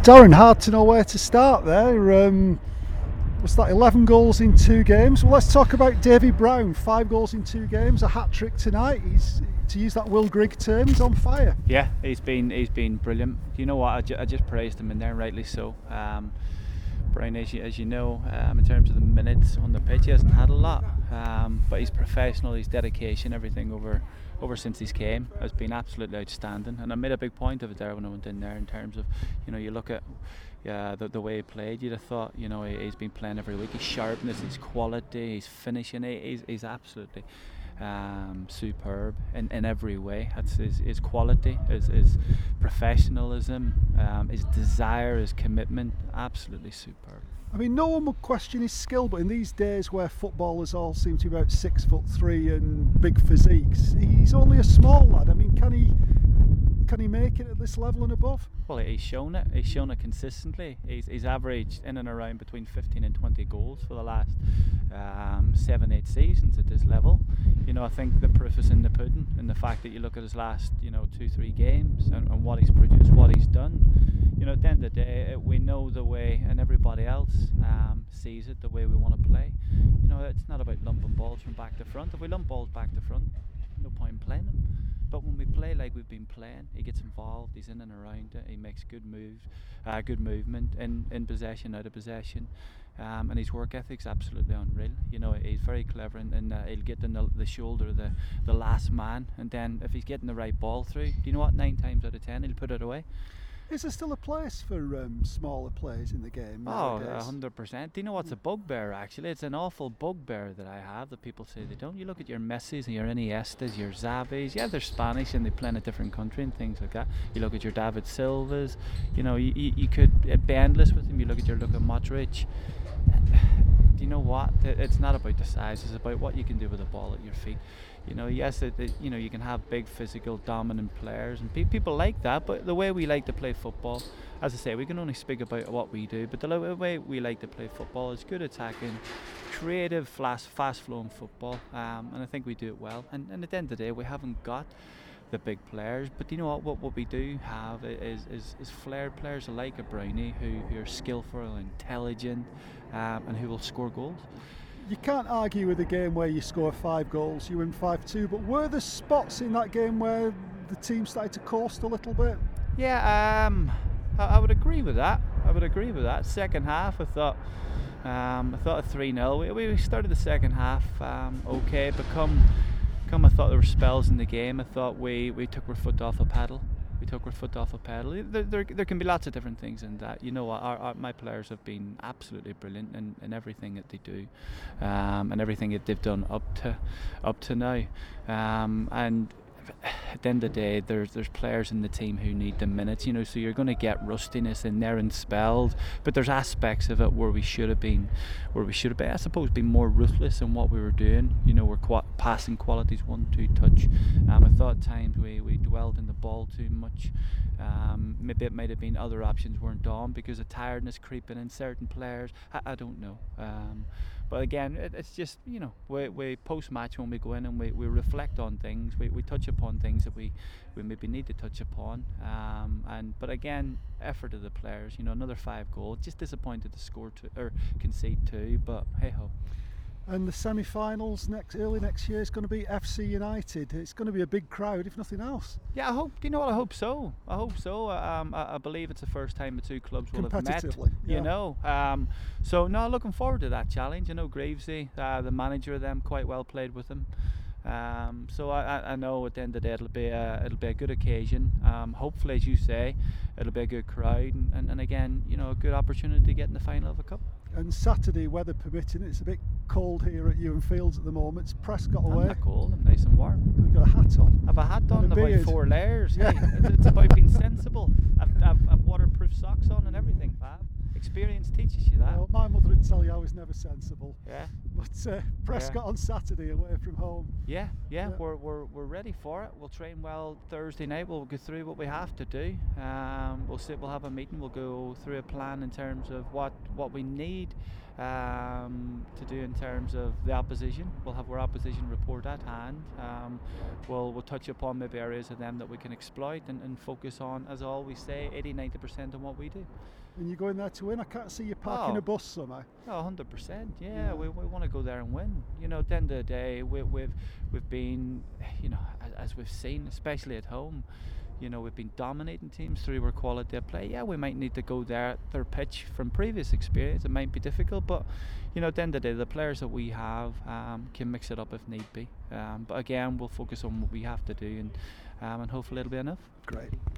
Darren, hard to know where to start there. Was that 11 goals in 2 games? Well, let's talk about Davy Brown. 5 goals in 2 games, a hat-trick tonight. He's, to use that Will Grigg term, he's on fire. Yeah, he's been brilliant. You know what, I just praised him in there, rightly so. Brian, as you know, in terms of the minutes on the pitch, he hasn't had a lot, but he's professional, his dedication, everything over since he's came has been absolutely outstanding. And I made a big point of it there when I went in there, in terms of, you look at the way he played, you'd have thought, he's been playing every week. His sharpness, his quality, his finishing, he's absolutely superb in every way. That's his quality, his professionalism, his desire, his commitment, absolutely superb. I mean, no one would question his skill, but in these days where footballers all seem to be about 6'3" and big physiques, he's only a small lad. I mean, can he make it at this level and above? Well, he's shown it. He's shown it consistently. He's averaged in and around between 15 and 20 goals for the last 7-8 seasons at this level. I think the proof is in the pudding, in the fact that you look at his last 2-3 games and what he's produced, what he's done. At the end of the day, we know the way, and everybody else sees it the way we want to play. It's not about lumping balls from back to front. If we lump balls back to front, no point in playing them. But when we play like we've been playing, he gets involved, he's in and around it, he makes good moves, good movement in possession, out of possession, and his work ethic's absolutely unreal. He's very clever, and he'll get in the shoulder of the last man, and then if he's getting the right ball through, do you know what, 9 times out of 10 he'll put it away. Is there still a place for smaller players in the game nowadays? 100%. Do you know what's a bugbear, actually? It's an awful bugbear that I have, that people say they don't. You look at your Messis and your Iniestas, your Xavis. Yeah, they're Spanish and they play in a different country and things like that. You look at your David Silvas. You could be endless with them. You look at your Luka Modric. Do you know what? It's not about the size. It's about what you can do with the ball at your feet. Yes, you can have big, physical, dominant players, and people like that. But the way we like to play football, as I say, we can only speak about what we do. But the way we like to play football is good attacking, creative, fast-flowing football, and I think we do it well. And at the end of the day, we haven't got the big players, but you know what we do have is flair players like a Brownie who are skillful, intelligent, and who will score goals. You can't argue with a game where you score 5 goals, you win 5-2, but were there spots in that game where the team started to coast a little bit? Yeah, I would agree with that. Second half, I thought a 3-0. We started the second half okay, but come I thought there were spells in the game. I thought we took our foot off the pedal. There can be lots of different things in that. My players have been absolutely brilliant in everything that they do, and everything that they've done up to now. And at the end of the day, there's players in the team who need the minutes, so you're going to get rustiness in there and spells, but there's aspects of it where we should have been, I suppose, be more ruthless in what we were doing. We're passing qualities, 1-2 touch. I thought at times we dwelled in the ball too much. Maybe it might have been other options weren't on because of tiredness creeping in certain players. I don't know. But again, it's just, we post-match when we go in and we reflect on things, we touch upon things that we maybe need to touch upon. But again, effort of the players, another 5 goals. Just disappointed to score 2 or concede 2, but hey-ho. And the semi-finals early next year is going to be FC United. It's going to be a big crowd, if nothing else. Yeah, I hope. Do you know what? I hope so. I believe it's the first time the two clubs will have met. Yeah. So no, looking forward to that challenge. I know Gravesy, the manager of them, quite well played with them. So I know at the end of the day it'll be a good occasion. Hopefully, as you say, it'll be a good crowd, and again, a good opportunity to get in the final of a cup. And Saturday, weather permitting, it's a bit cold here at Ewan Fields at the moment. It's Prescott away. I'm not cold, I'm nice and warm. You've got a hat on. I have a hat on, and about 4 layers. Hey, it's about being sensible. I've waterproof socks on and everything, Fab. Experience teaches you that. Well, my mother would tell you I was never sensible. Yeah. But Prescott on Saturday away from home. Yeah. We're ready for it. We'll train well Thursday night. We'll go through what we have to do. We'll have a meeting. We'll go through a plan in terms of what we need to do in terms of the opposition. We'll have our opposition report at hand. We'll touch upon maybe areas of them that we can exploit and focus on, as I always say, 80-90% on what we do. And you go in there to win? I can't see you parking a bus somehow. Oh, 100%. Yeah, we want to go there and win. You know, at the end of the day, we've been, you know, as we've seen, especially at home, you know, we've been dominating teams through our quality of play. Yeah, we might need to go there at their pitch from previous experience. It might be difficult, but, you know, at the end of the day, the players that we have can mix it up if need be. But again, we'll focus on what we have to do, and hopefully it'll be enough. Great.